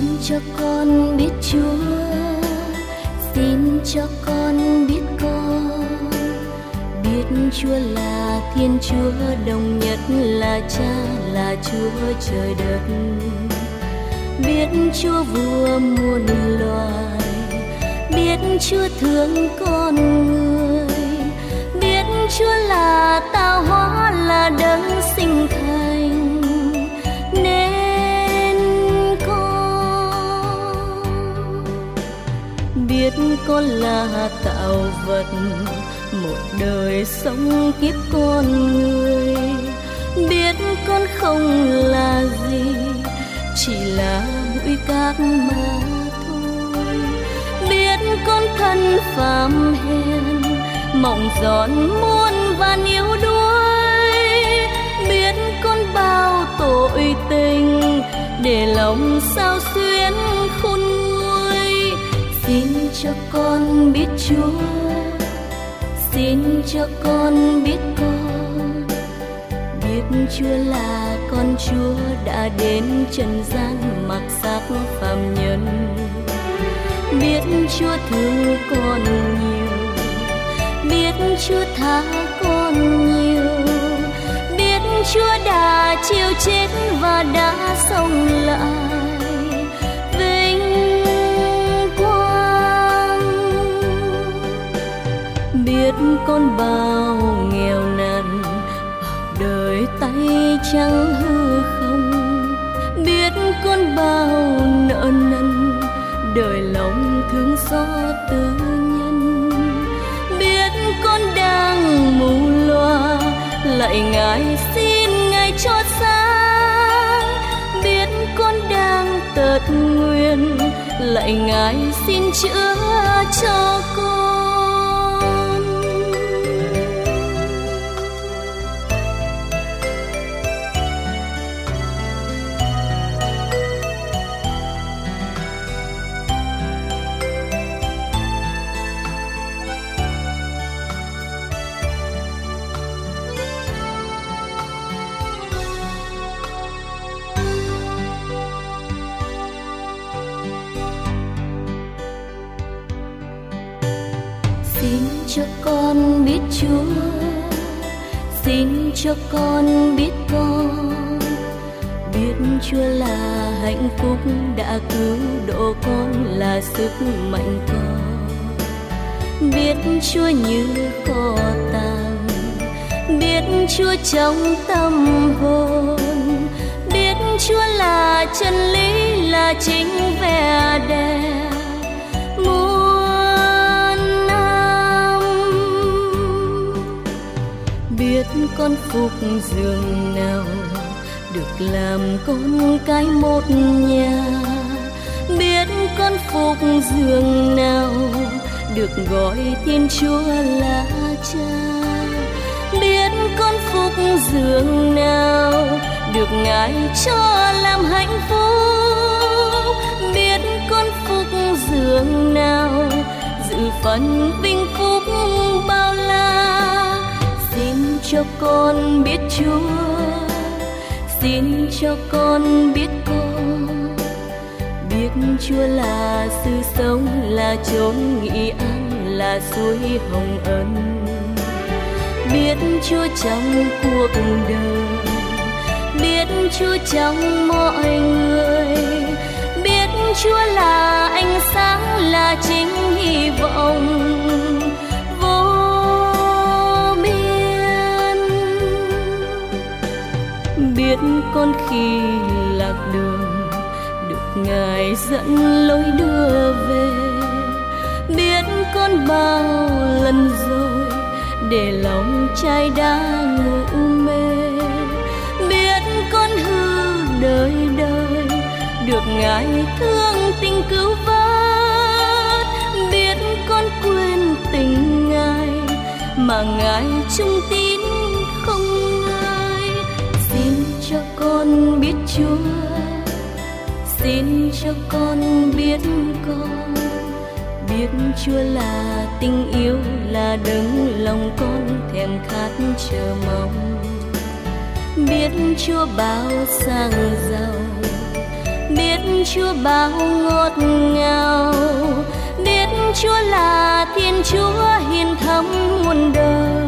cho con biết Chúa, xin cho con biết con. Biết Chúa là Thiên Chúa đồng nhất, là Cha, là Chúa trời đất. Biết Chúa vua muôn loài, biết Chúa thương con người. Biết Chúa là tạo hóa, là đấng sinh thành nên con. Biết con là tạo vật, một đời sống kiếp con người. Biết con không là gì, chỉ là bụi cát mà thôi. Biết con thân phàm hèn, mộng giòn muôn vàn yếu đuối. Biết con bao tội tình, để lòng sao xuyến khôn nguôi. Xin cho con biết Chúa, xin cho con biết con. Biết Chúa là con Chúa đã đến trần gian mặc xác phàm nhân. Biết Chúa thương con nhiều, biết Chúa tha con nhiều. Biết Chúa đã chịu chết và đã sống lại vinh quang. Biết con bao nghèo nàn, bao đời tay trắng hư không. Biết con bao nợ nần, đời lòng thương xót tư nhân. Biết con đang mù loa, lạy Ngài xin Ngài cho sáng. Biết con đang tật nguyền, lạy Ngài xin chữa cho con. Xin cho con biết Chúa, xin cho con biết con. Biết Chúa là hạnh phúc đã cứu độ con, là sức mạnh con. Biết Chúa như kho tàng, biết Chúa trong tâm hồn. Biết Chúa là chân lý, là chính vẻ đẹp biết con phúc giường nào được làm con cái một nhà. Biết con phúc giường nào được gọi Thiên Chúa là Cha. Biết con phúc giường nào được Ngài cho làm hạnh phúc. Biết con phúc giường nào dự phần vinh phúc bao la. Xin cho con biết Chúa, xin cho con biết con. Biết Chúa là sự sống, là chốn nghỉ an, là suối hồng ân. Biết Chúa trong cuộc đời, biết Chúa trong mọi người. Biết Chúa là ánh sáng, là chính hy vọng biết con khi lạc đường được Ngài dẫn lối đưa về. Biết con bao lần rồi để lòng trai đã ngủ mê. Biết con hư đời đời được Ngài thương tình cứu vớt. Biết con quên tình Ngài mà Ngài trung tín không ngơi. Xin cho con biết Chúa, xin cho con biết con. Biết Chúa là tình yêu, là đấng lòng con thèm khát chờ mong. Biết Chúa bao sang giàu, biết Chúa bao ngọt ngào, biết Chúa là Thiên Chúa hiền thắm muôn đời.